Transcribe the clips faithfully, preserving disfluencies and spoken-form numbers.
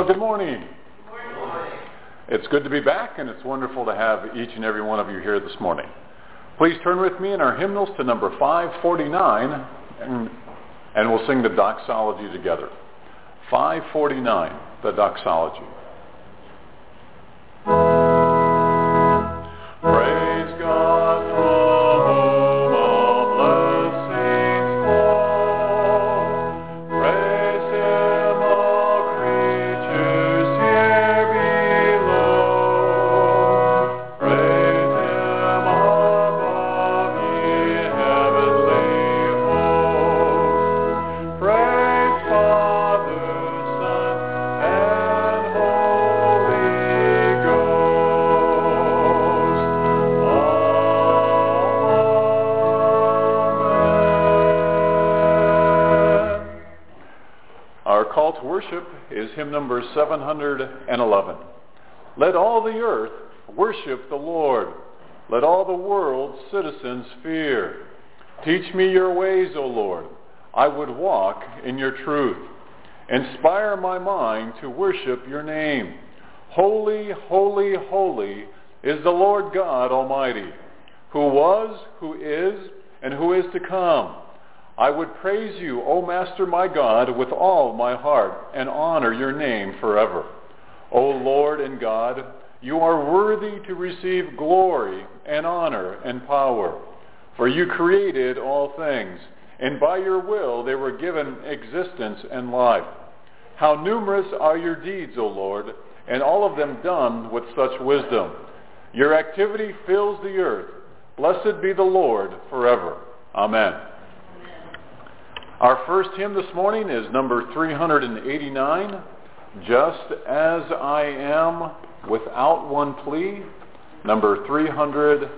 good morning. Good morning. It's good to be back, and it's wonderful to have each and every one of you here this morning. Please turn with me in our hymnals to number five forty-nine, and, and we'll sing the doxology together. five forty-nine, the doxology. Praise God from whom all blessings flow. Praise Him, all creatures here below. Praise Him above, ye heavenly hosts. Praise Father, Son, and Holy Ghost. Amen. Our call to worship is hymn number seven hundred eleven. Let all the earth worship the Lord. Let all the world's citizens fear. Teach me your ways, O Lord. I would walk in your truth. Inspire my mind to worship your name. Holy, holy, holy is the Lord God Almighty, who was, who is, and who is to come. I would praise you, O Master my God, with all my heart, and honor your name forever. O Lord and God, you are worthy to receive glory and honor and power. For you created all things, and by your will they were given existence and life. How numerous are your deeds, O Lord, and all of them done with such wisdom. Your activity fills the earth. Blessed be the Lord forever. Amen. Our first hymn this morning is number three hundred eighty-nine, Just As I Am, Without One Plea, number three hundred.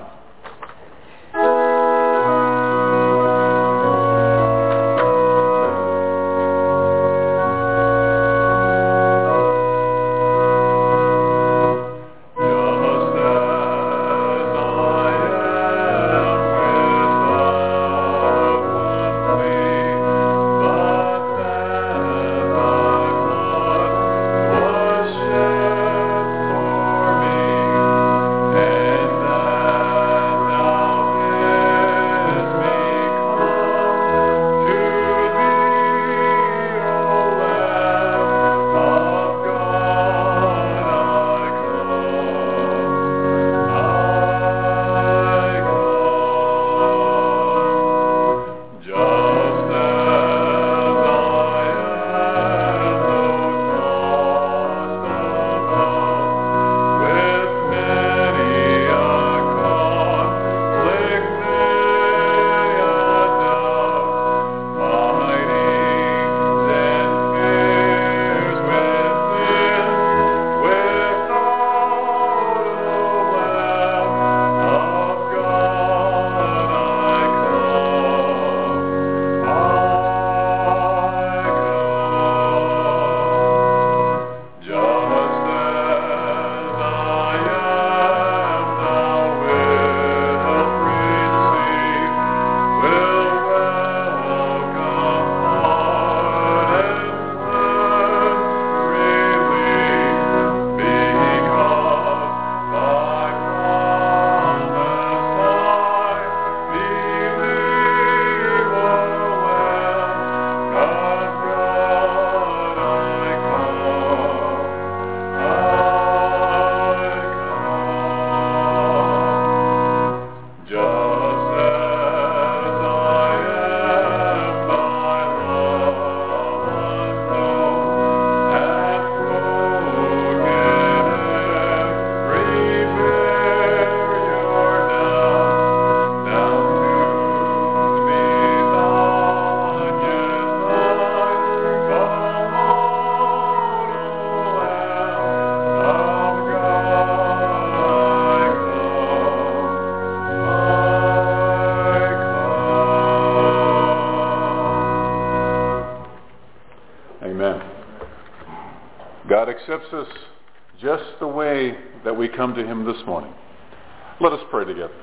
God accepts us just the way that we come to him this morning. Let us pray together.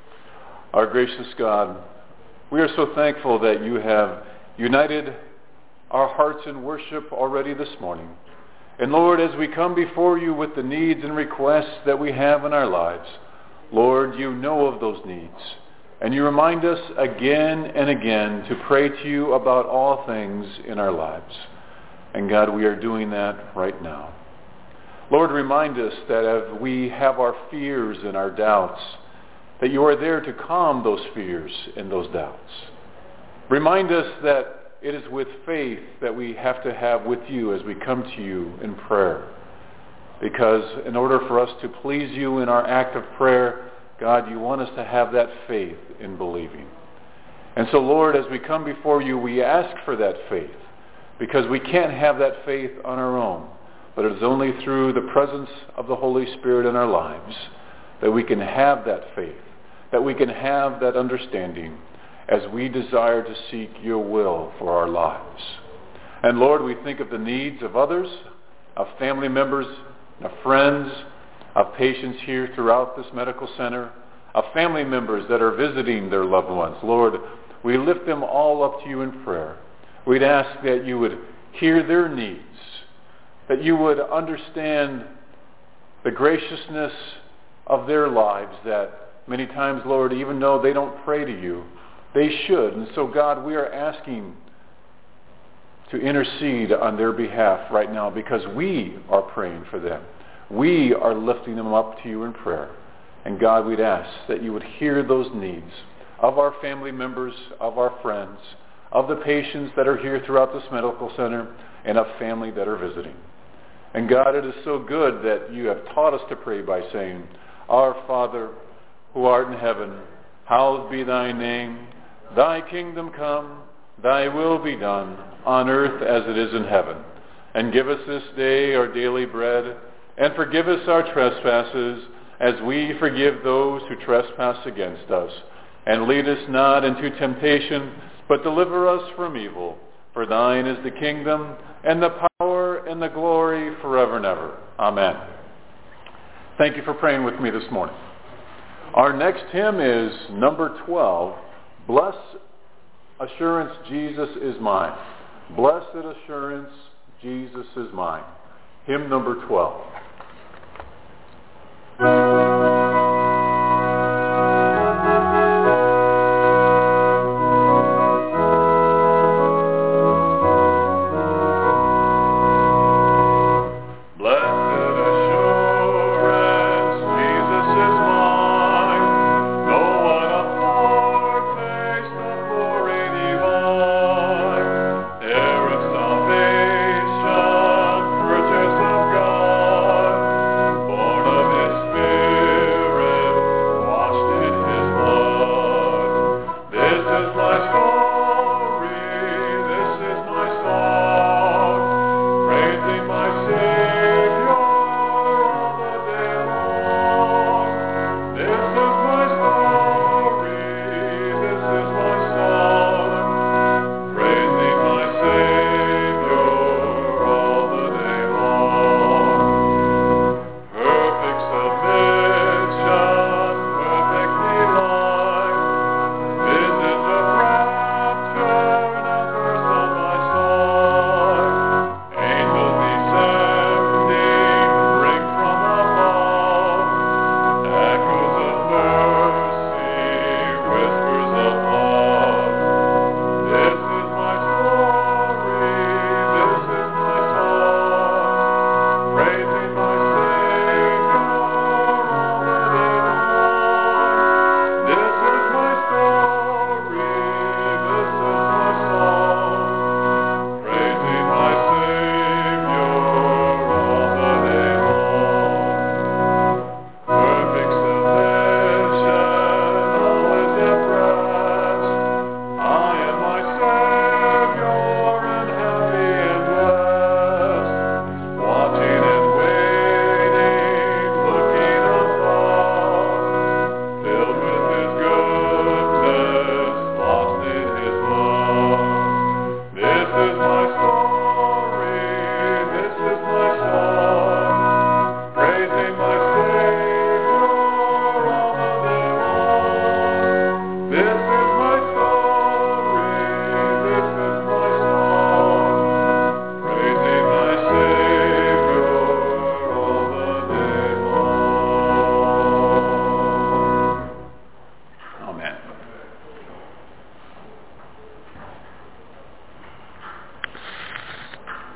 Our gracious God, we are so thankful that you have united our hearts in worship already this morning. And Lord, as we come before you with the needs and requests that we have in our lives, Lord, you know of those needs. And you remind us again and again to pray to you about all things in our lives. And God, we are doing that right now. Lord, remind us that as we have our fears and our doubts, that you are there to calm those fears and those doubts. Remind us that it is with faith that we have to have with you as we come to you in prayer. Because in order for us to please you in our act of prayer, God, you want us to have that faith in believing. And so, Lord, as we come before you, we ask for that faith, because we can't have that faith on our own, but it is only through the presence of the Holy Spirit in our lives that we can have that faith, that we can have that understanding as we desire to seek your will for our lives. And Lord, we think of the needs of others, of family members, of friends, of patients here throughout this medical center, of family members that are visiting their loved ones. Lord, we lift them all up to you in prayer. We'd ask that you would hear their needs, that you would understand the graciousness of their lives, that many times, Lord, even though they don't pray to you, they should. And so, God, we are asking to intercede on their behalf right now, because we are praying for them. We are lifting them up to you in prayer. And God, we'd ask that you would hear those needs of our family members, of our friends, of the patients that are here throughout this medical center, and of family that are visiting. And God, it is so good that you have taught us to pray by saying, Our Father, who art in heaven, hallowed be thy name. Thy kingdom come, thy will be done, on earth as it is in heaven. And give us this day our daily bread, and forgive us our trespasses, as we forgive those who trespass against us. And lead us not into temptation, but deliver us from evil. For thine is the kingdom, and the power, and the glory, forever and ever. Amen. Thank you for praying with me this morning. Our next hymn is number twelve, Blessed Assurance, Jesus is Mine. Blessed Assurance, Jesus is Mine. Hymn number twelve. There is salvation, purchase of God.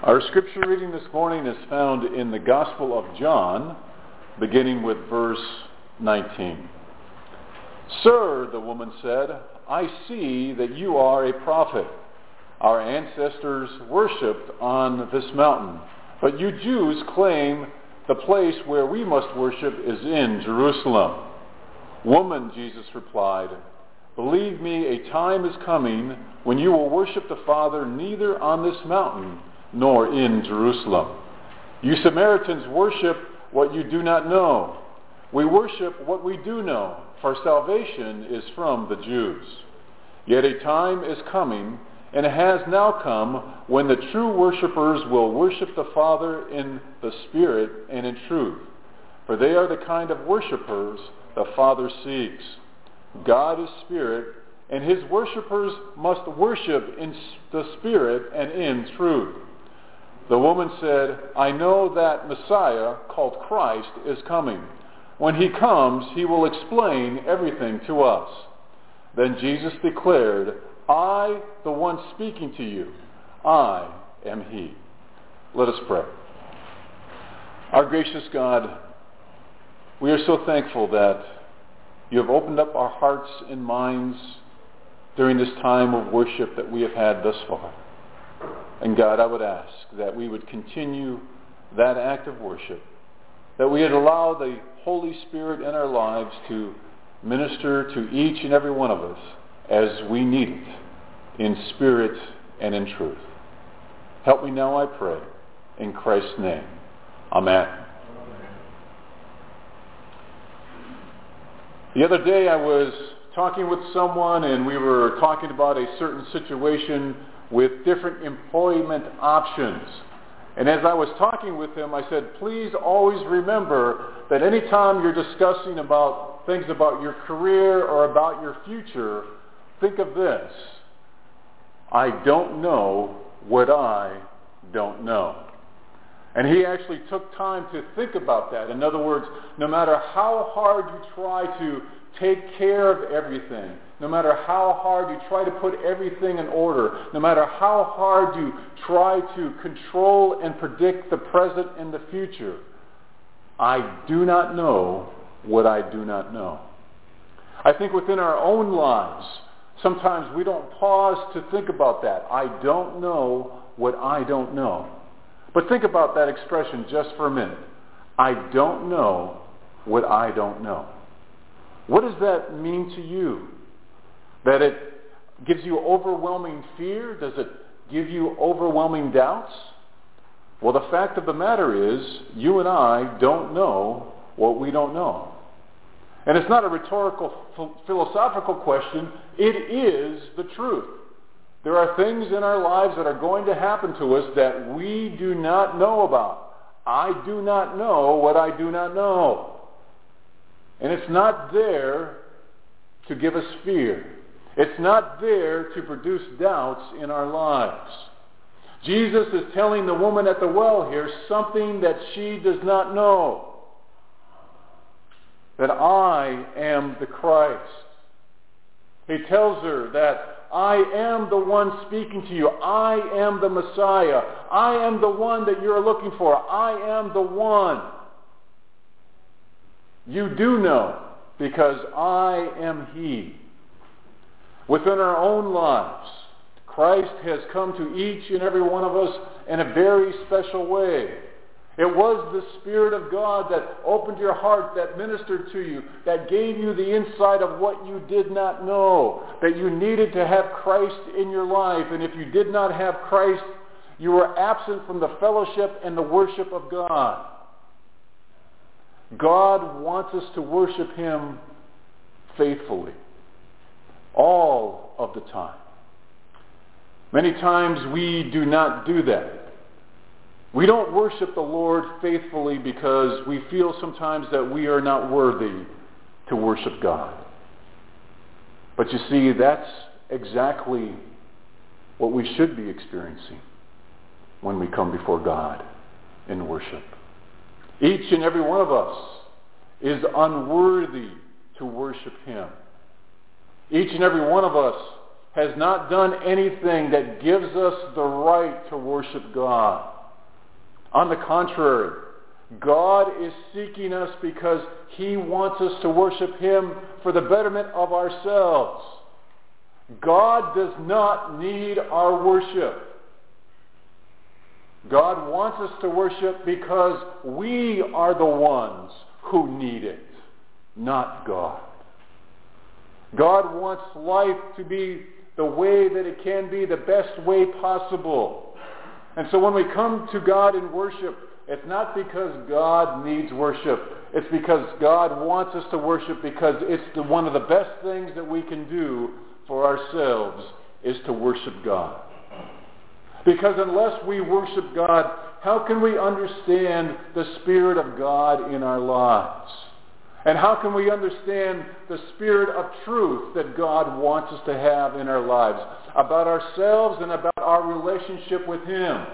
Our scripture reading this morning is found in the Gospel of John, beginning with verse nineteen. "Sir," the woman said, "I see that you are a prophet. Our ancestors worshipped on this mountain, but you Jews claim the place where we must worship is in Jerusalem." "Woman," Jesus replied, "believe me, a time is coming when you will worship the Father neither on this mountain nor in Jerusalem. You Samaritans worship what you do not know. We worship what we do know, for salvation is from the Jews. Yet a time is coming, and it has now come, when the true worshipers will worship the Father in the Spirit and in truth, for they are the kind of worshipers the Father seeks. God is Spirit, and his worshipers must worship in the Spirit and in truth." The woman said, "I know that Messiah, called Christ, is coming. When he comes, he will explain everything to us." Then Jesus declared, "I, the one speaking to you, I am he." Let us pray. Our gracious God, we are so thankful that you have opened up our hearts and minds during this time of worship that we have had thus far. And God, I would ask that we would continue that act of worship, that we would allow the Holy Spirit in our lives to minister to each and every one of us as we need it, in spirit and in truth. Help me now, I pray, in Christ's name. Amen. The other day I was talking with someone, and we were talking about a certain situation with different employment options. And as I was talking with him, I said, please always remember that anytime you're discussing about things about your career or about your future, think of this: I don't know what I don't know. And he actually took time to think about that. In other words, no matter how hard you try to take care of everything, no matter how hard you try to put everything in order, no matter how hard you try to control and predict the present and the future, I do not know what I do not know. I think within our own lives, sometimes we don't pause to think about that. I don't know what I don't know. But think about that expression just for a minute. I don't know what I don't know. What does that mean to you? That it gives you overwhelming fear? Does it give you overwhelming doubts? Well, the fact of the matter is, you and I don't know what we don't know. And it's not a rhetorical, philosophical question. It is the truth. There are things in our lives that are going to happen to us that we do not know about. I do not know what I do not know. And it's not there to give us fear. It's not there to produce doubts in our lives. Jesus is telling the woman at the well here something that she does not know. That I am the Christ. He tells her that I am the one speaking to you. I am the Messiah. I am the one that you're looking for. I am the one. You do know, because I am he. Within our own lives, Christ has come to each and every one of us in a very special way. It was the Spirit of God that opened your heart, that ministered to you, that gave you the insight of what you did not know, that you needed to have Christ in your life. And if you did not have Christ, you were absent from the fellowship and the worship of God. God wants us to worship him faithfully, all of the time. Many times we do not do that. We don't worship the Lord faithfully because we feel sometimes that we are not worthy to worship God. But you see, that's exactly what we should be experiencing when we come before God in worship. Each and every one of us is unworthy to worship him. Each and every one of us has not done anything that gives us the right to worship God. On the contrary, God is seeking us because He wants us to worship Him for the betterment of ourselves. God does not need our worship. God wants us to worship because we are the ones who need it, not God. God wants life to be the way that it can be, the best way possible. And so when we come to God in worship, it's not because God needs worship. It's because God wants us to worship because it's the, one of the best things that we can do for ourselves is to worship God. Because unless we worship God, how can we understand the Spirit of God in our lives? And how can we understand the Spirit of truth that God wants us to have in our lives about ourselves and about our relationship with Him?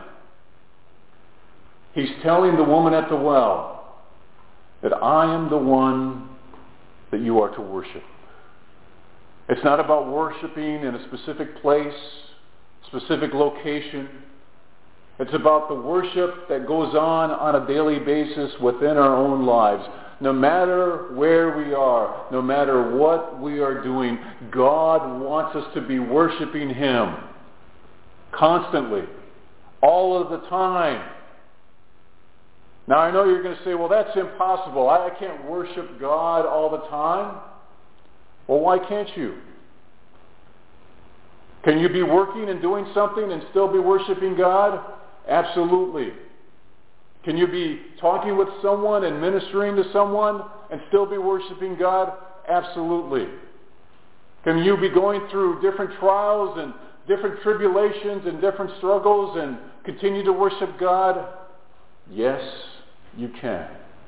He's telling the woman at the well that I am the one that you are to worship. It's not about worshiping in a specific place, specific location. It's about the worship that goes on on a daily basis within our own lives. No matter where we are, no matter what we are doing, God wants us to be worshiping Him constantly, all of the time. Now I know you're going to say, well, that's impossible. I can't worship God all the time. Well, why can't you? Can you be working and doing something and still be worshiping God? Absolutely. Can you be talking with someone and ministering to someone and still be worshiping God? Absolutely. Can you be going through different trials and different tribulations and different struggles and continue to worship God? Yes, you can.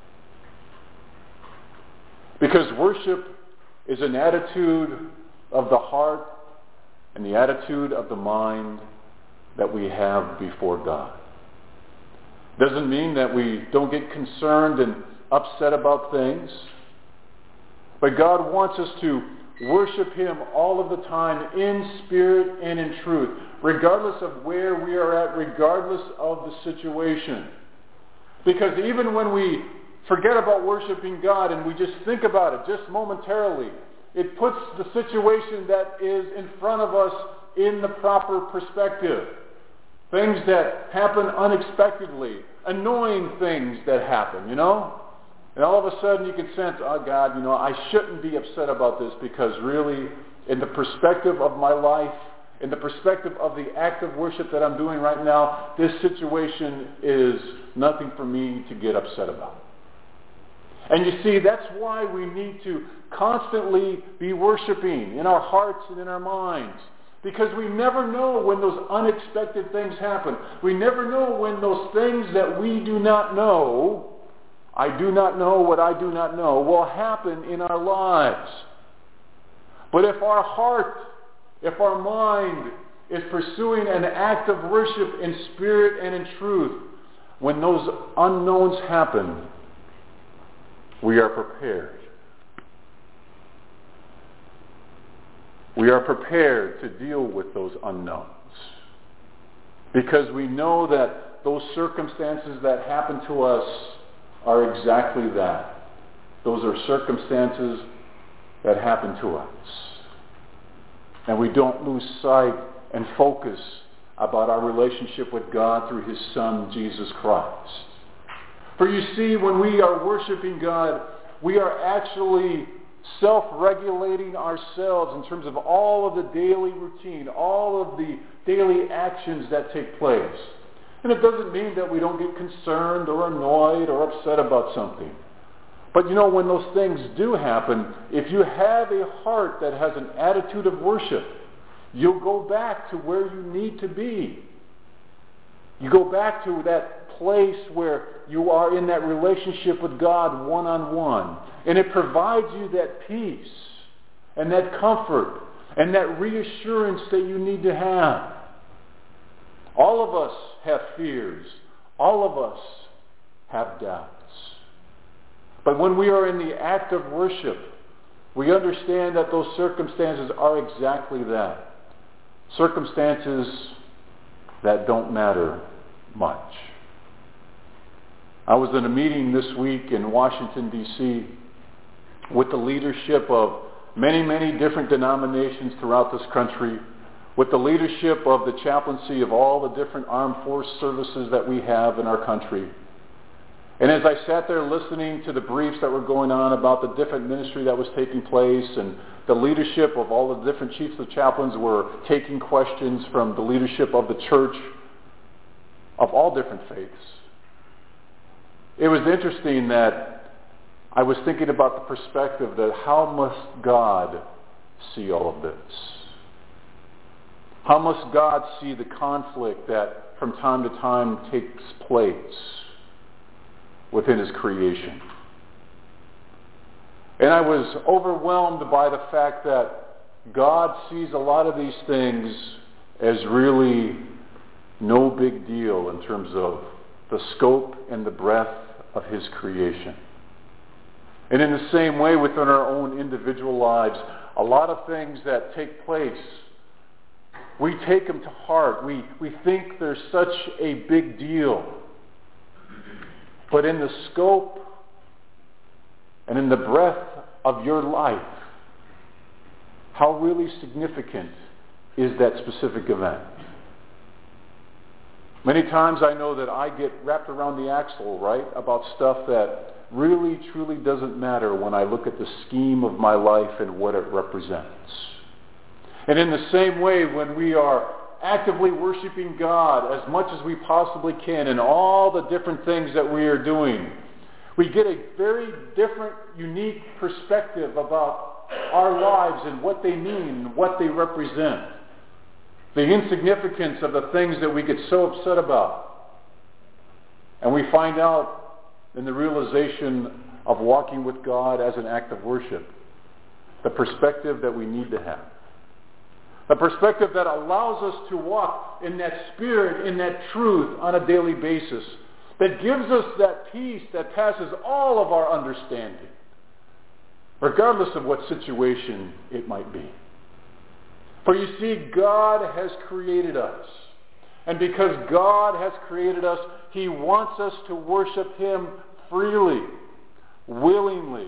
Because worship is an attitude of the heart and the attitude of the mind that we have before God. Doesn't mean that we don't get concerned and upset about things. But God wants us to worship Him all of the time in spirit and in truth, regardless of where we are at, regardless of the situation. Because even when we forget about worshiping God and we just think about it just momentarily, it puts the situation that is in front of us in the proper perspective. Things that happen unexpectedly, annoying things that happen, you know? And all of a sudden you can sense, oh God, you know, I shouldn't be upset about this because really, in the perspective of my life, in the perspective of the act of worship that I'm doing right now, this situation is nothing for me to get upset about. And you see, that's why we need to constantly be worshiping in our hearts and in our minds. Because we never know when those unexpected things happen. We never know when those things that we do not know, I do not know what I do not know, will happen in our lives. But if our heart, if our mind is pursuing an act of worship in spirit and in truth, when those unknowns happen, we are prepared. We are prepared to deal with those unknowns. Because we know that those circumstances that happen to us are exactly that. Those are circumstances that happen to us. And we don't lose sight and focus about our relationship with God through His Son, Jesus Christ. For you see, when we are worshiping God, we are actually self-regulating ourselves in terms of all of the daily routine, all of the daily actions that take place. And it doesn't mean that we don't get concerned or annoyed or upset about something. But you know, when those things do happen, if you have a heart that has an attitude of worship, you'll go back to where you need to be. You go back to that place where you are in that relationship with God one-on-one. And it provides you that peace and that comfort and that reassurance that you need to have. All of us have fears. All of us have doubts. But when we are in the act of worship, we understand that those circumstances are exactly that. Circumstances that don't matter much. I was in a meeting this week in Washington, D C with the leadership of many, many different denominations throughout this country, with the leadership of the chaplaincy of all the different armed force services that we have in our country. And as I sat there listening to the briefs that were going on about the different ministry that was taking place, and the leadership of all the different chiefs of chaplains were taking questions from the leadership of the church of all different faiths, it was interesting that I was thinking about the perspective that how must God see all of this? How must God see the conflict that from time to time takes place within his creation? And I was overwhelmed by the fact that God sees a lot of these things as really no big deal in terms of the scope and the breadth of his creation. And in the same way within our own individual lives, a lot of things that take place, we take them to heart. We, we think they're such a big deal. But in the scope and in the breadth of your life, how really significant is that specific event? Many times I know that I get wrapped around the axle, right, about stuff that really, truly doesn't matter when I look at the scheme of my life and what it represents. And in the same way, when we are actively worshiping God as much as we possibly can in all the different things that we are doing, we get a very different, unique perspective about our lives and what they mean, what they represent. The insignificance of the things that we get so upset about. And we find out in the realization of walking with God as an act of worship, the perspective that we need to have. A perspective that allows us to walk in that spirit, in that truth on a daily basis. That gives us that peace that passes all of our understanding. Regardless of what situation it might be. For you see, God has created us. And because God has created us, he wants us to worship him freely, willingly.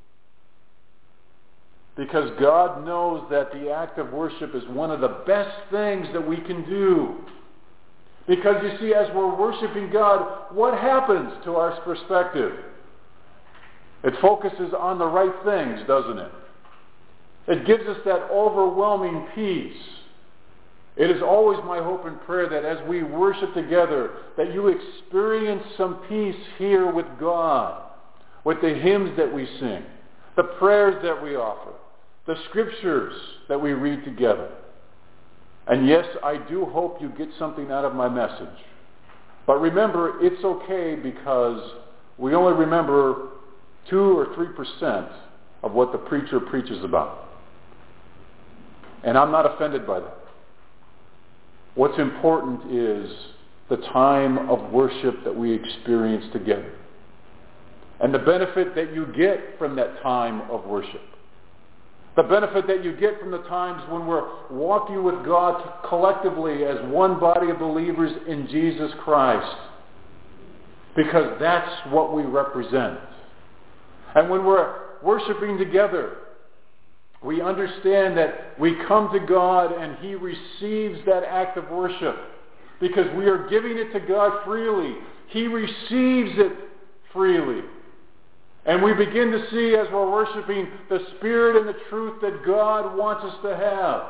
Because God knows that the act of worship is one of the best things that we can do. Because you see, as we're worshiping God, what happens to our perspective? It focuses on the right things, doesn't it? It gives us that overwhelming peace. It is always my hope and prayer that as we worship together, that you experience some peace here with God, with the hymns that we sing, the prayers that we offer, the scriptures that we read together. And yes, I do hope you get something out of my message. But remember, it's okay because we only remember two or three percent of what the preacher preaches about. And I'm not offended by that. What's important is the time of worship that we experience together. And the benefit that you get from that time of worship. The benefit that you get from the times when we're walking with God collectively as one body of believers in Jesus Christ. Because that's what we represent. And when we're worshiping together, we understand that we come to God and he receives that act of worship because we are giving it to God freely. He receives it freely. And we begin to see as we're worshiping the spirit and the truth that God wants us to have.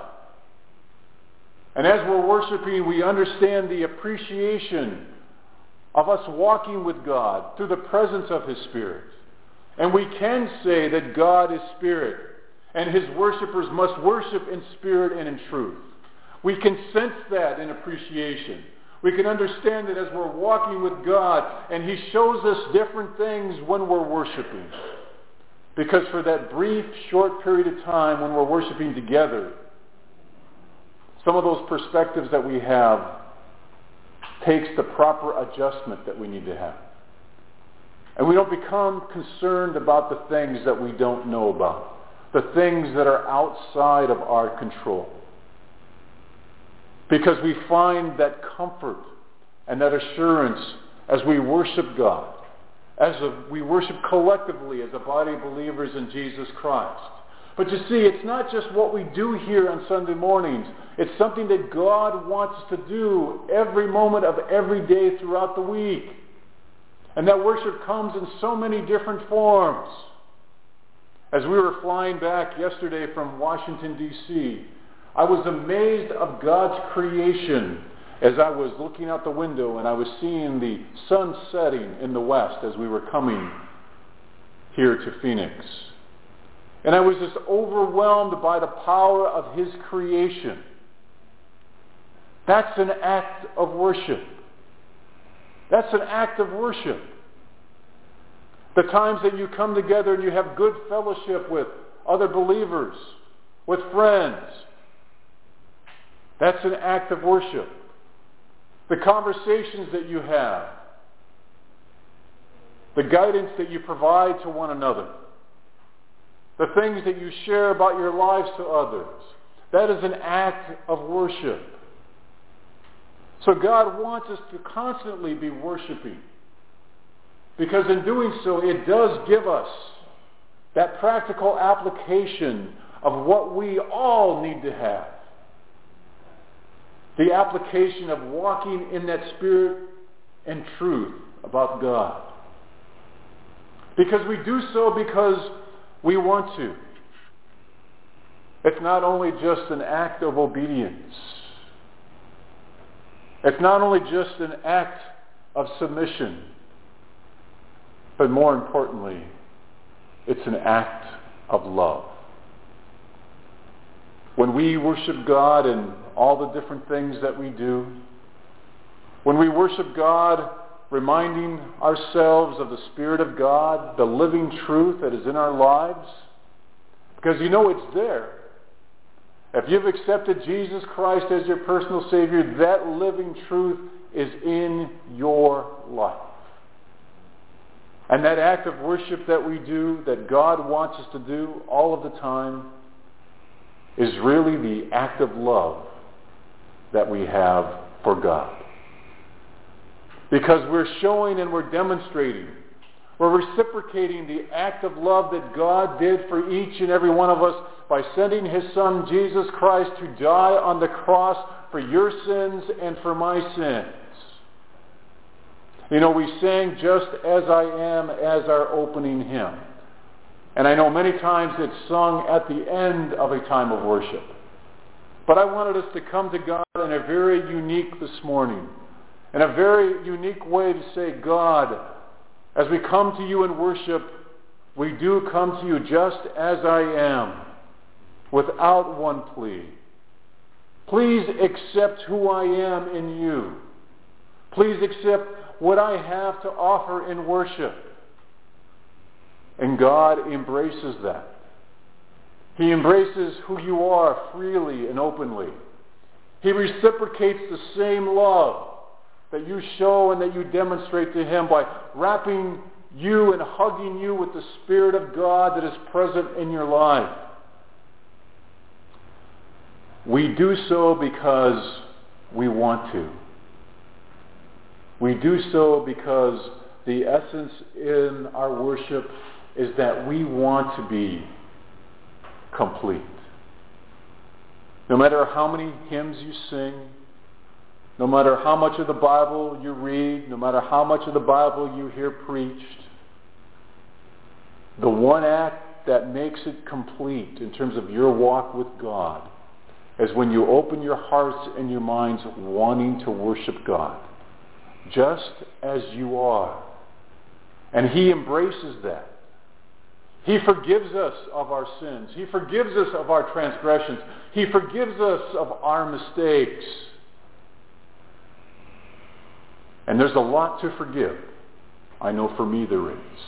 And as we're worshiping, we understand the appreciation of us walking with God through the presence of his Spirit. And we can say that God is Spirit. And his worshipers must worship in spirit and in truth. We can sense that in appreciation. We can understand that as we're walking with God and he shows us different things when we're worshiping. Because for that brief, short period of time when we're worshiping together, some of those perspectives that we have takes the proper adjustment that we need to have. And we don't become concerned about the things that we don't know about. The things that are outside of our control. Because we find that comfort and that assurance as we worship God as a, we worship collectively as a body of believers in Jesus Christ. But you see, it's not just what we do here on Sunday mornings. It's something that God wants us to do every moment of every day throughout the week. And that worship comes in so many different forms. As we were flying back yesterday from Washington, D C, I was amazed of God's creation as I was looking out the window and I was seeing the sun setting in the west as we were coming here to Phoenix. And I was just overwhelmed by the power of His creation. That's an act of worship. That's an act of worship. The times that you come together and you have good fellowship with other believers, with friends, that's an act of worship. The conversations that you have, the guidance that you provide to one another, the things that you share about your lives to others, that is an act of worship. So God wants us to constantly be worshiping, because in doing so, it does give us that practical application of what we all need to have. The application of walking in that spirit and truth about God. Because we do so because we want to. It's not only just an act of obedience. It's not only just an act of submission. But more importantly, it's an act of love. When we worship God in all the different things that we do, when we worship God reminding ourselves of the Spirit of God, the living truth that is in our lives, because you know it's there. If you've accepted Jesus Christ as your personal Savior, that living truth is in your life. And that act of worship that we do, that God wants us to do all of the time, is really the act of love that we have for God. Because we're showing and we're demonstrating, we're reciprocating the act of love that God did for each and every one of us by sending His Son, Jesus Christ, to die on the cross for your sins and for my sins. You know, we sang "Just As I Am" as our opening hymn. And I know many times it's sung at the end of a time of worship. But I wanted us to come to God in a very unique this morning, in a very unique way to say, God, as we come to you in worship, we do come to you just as I am, without one plea. Please accept who I am in you. Please accept what I have to offer in worship. And God embraces that. He embraces who you are freely and openly. He reciprocates the same love that you show and that you demonstrate to Him by wrapping you and hugging you with the Spirit of God that is present in your life. We do so because we want to. We do so because the essence in our worship is that we want to be complete. No matter how many hymns you sing, no matter how much of the Bible you read, no matter how much of the Bible you hear preached, the one act that makes it complete in terms of your walk with God is when you open your hearts and your minds wanting to worship God, just as you are. And He embraces that. He forgives us of our sins. He forgives us of our transgressions. He forgives us of our mistakes. And there's a lot to forgive. I know for me there is.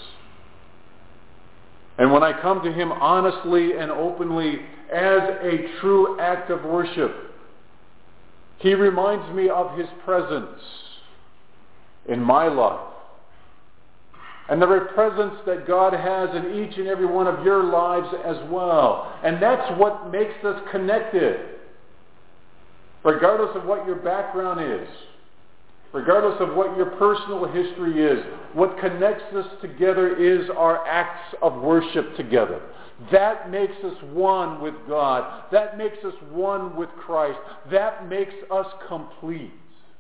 And when I come to Him honestly and openly as a true act of worship, He reminds me of His presence in my life. And the very presence that God has in each and every one of your lives as well. And that's what makes us connected. Regardless of what your background is. regardless of what your personal history is, what connects us together is our acts of worship together. That makes us one with God. That makes us one with Christ. That makes us complete.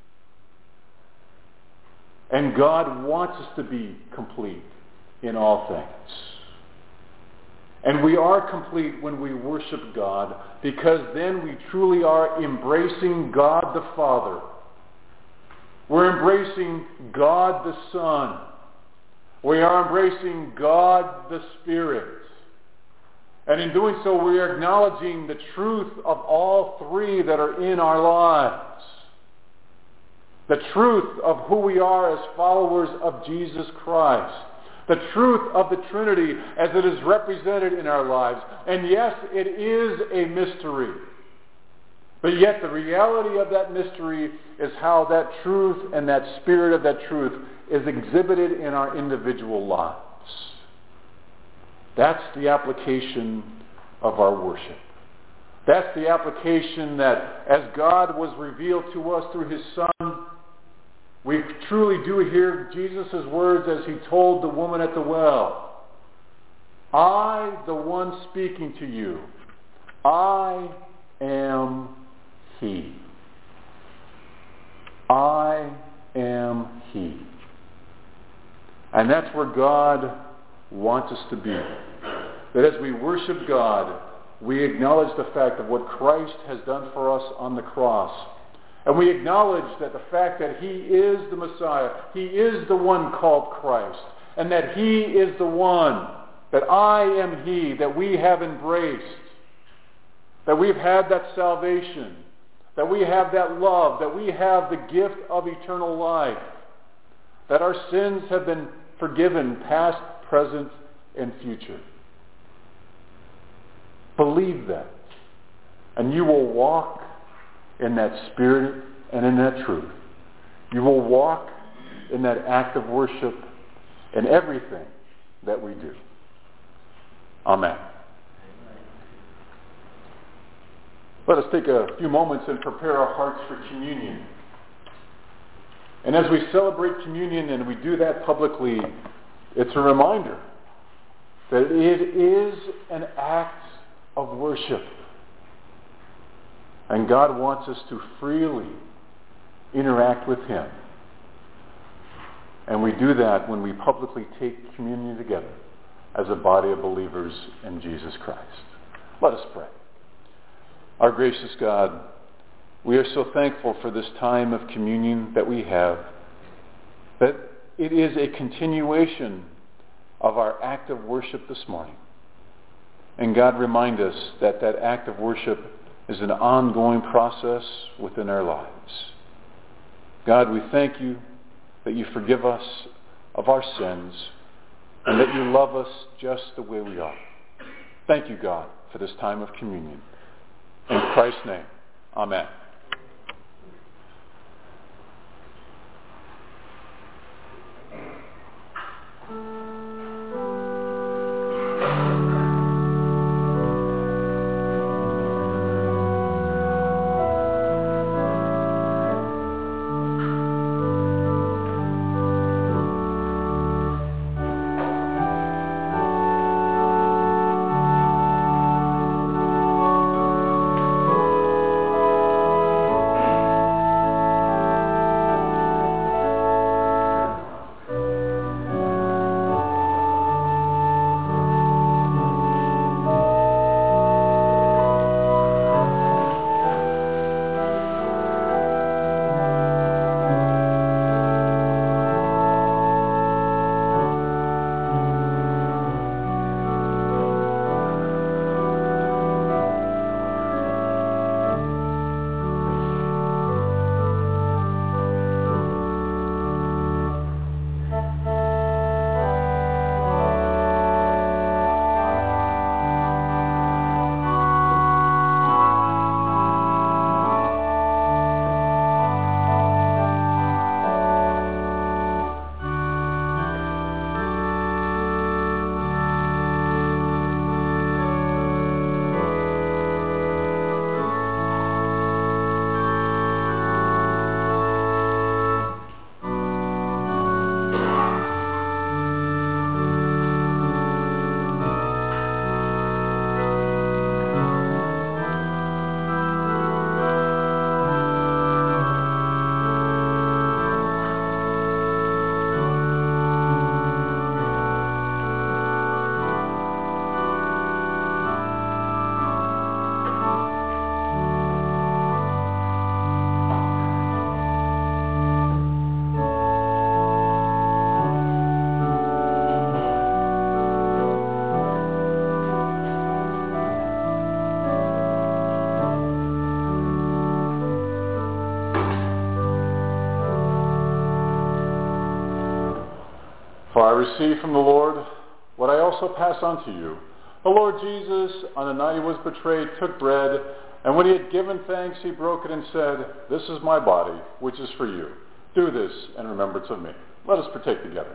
And God wants us to be complete in all things. And we are complete when we worship God, because then we truly are embracing God the Father. We're embracing God the Son. We are embracing God the Spirit. And in doing so, we are acknowledging the truth of all three that are in our lives. The truth of who we are as followers of Jesus Christ. The truth of the Trinity as it is represented in our lives. And yes, it is a mystery. But yet the reality of that mystery is how that truth and that spirit of that truth is exhibited in our individual lives. That's the application of our worship. That's the application that as God was revealed to us through His Son, we truly do hear Jesus' words as He told the woman at the well. I, the one speaking to you, I am He. I am He. And that's where God wants us to be. That as we worship God, we acknowledge the fact of what Christ has done for us on the cross. And we acknowledge that the fact that He is the Messiah, He is the one called Christ, and that He is the one, that I am He, that we have embraced, that we've had that salvation, that we have that love, that we have the gift of eternal life, that our sins have been forgiven, past, present, and future. Believe that, and you will walk in that spirit and in that truth. You will walk in that act of worship in everything that we do. Amen. Let us take a few moments and prepare our hearts for communion. And as we celebrate communion and we do that publicly, it's a reminder that it is an act of worship. And God wants us to freely interact with Him. And we do that when we publicly take communion together as a body of believers in Jesus Christ. Let us pray. Our gracious God, we are so thankful for this time of communion that we have, that it is a continuation of our act of worship this morning. And God, remind us that that act of worship is an ongoing process within our lives. God, we thank you that you forgive us of our sins and that you love us just the way we are. Thank you, God, for this time of communion. In Christ's name, amen. For I received from the Lord what I also pass on to you. The Lord Jesus, on the night he was betrayed, took bread, and when he had given thanks, he broke it and said, "This is my body, which is for you. Do this in remembrance of me." Let us partake together.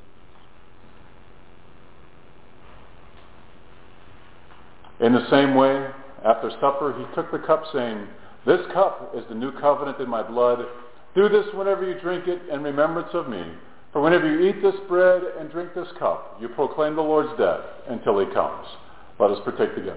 In the same way, after supper, he took the cup, saying, "This cup is the new covenant in my blood. Do this whenever you drink it in remembrance of me. For whenever you eat this bread and drink this cup, you proclaim the Lord's death until he comes." Let us partake together.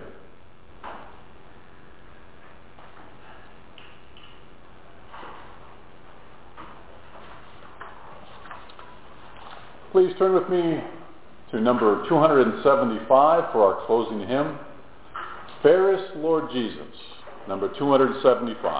Please turn with me to number two hundred seventy-five for our closing hymn. Fairest Lord Jesus, number two hundred seventy-five.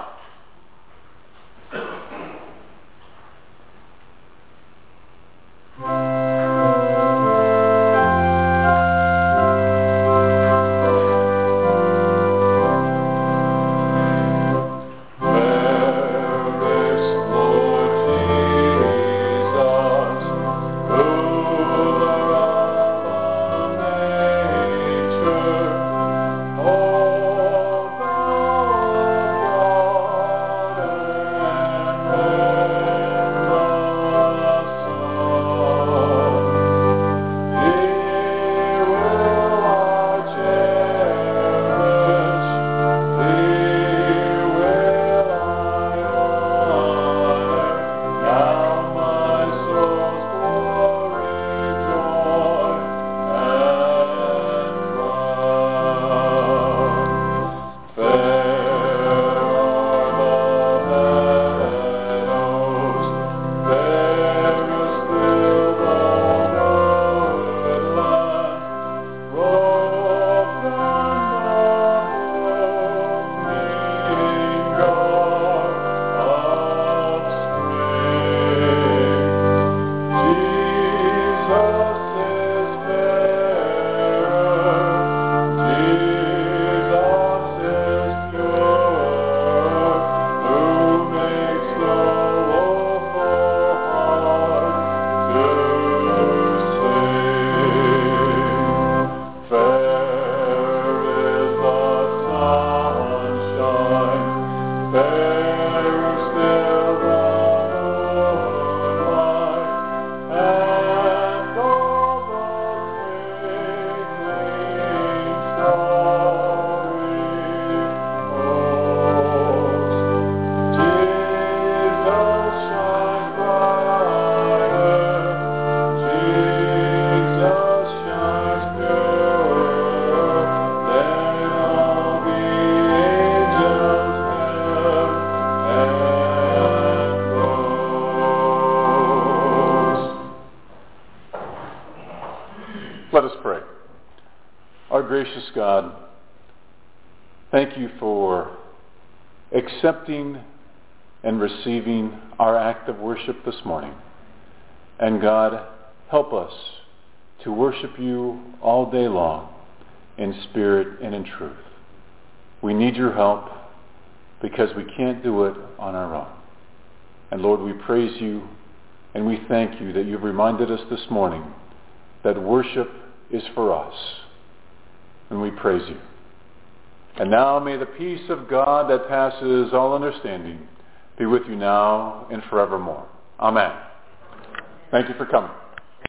Let us pray. Our gracious God, thank you for accepting and receiving our act of worship this morning. And God, help us to worship you all day long in spirit and in truth. We need your help because we can't do it on our own. And Lord, we praise you and we thank you that you've reminded us this morning that worship is for us. And we praise you. And now may the peace of God that passes all understanding be with you now and forevermore. Amen. Thank you for coming.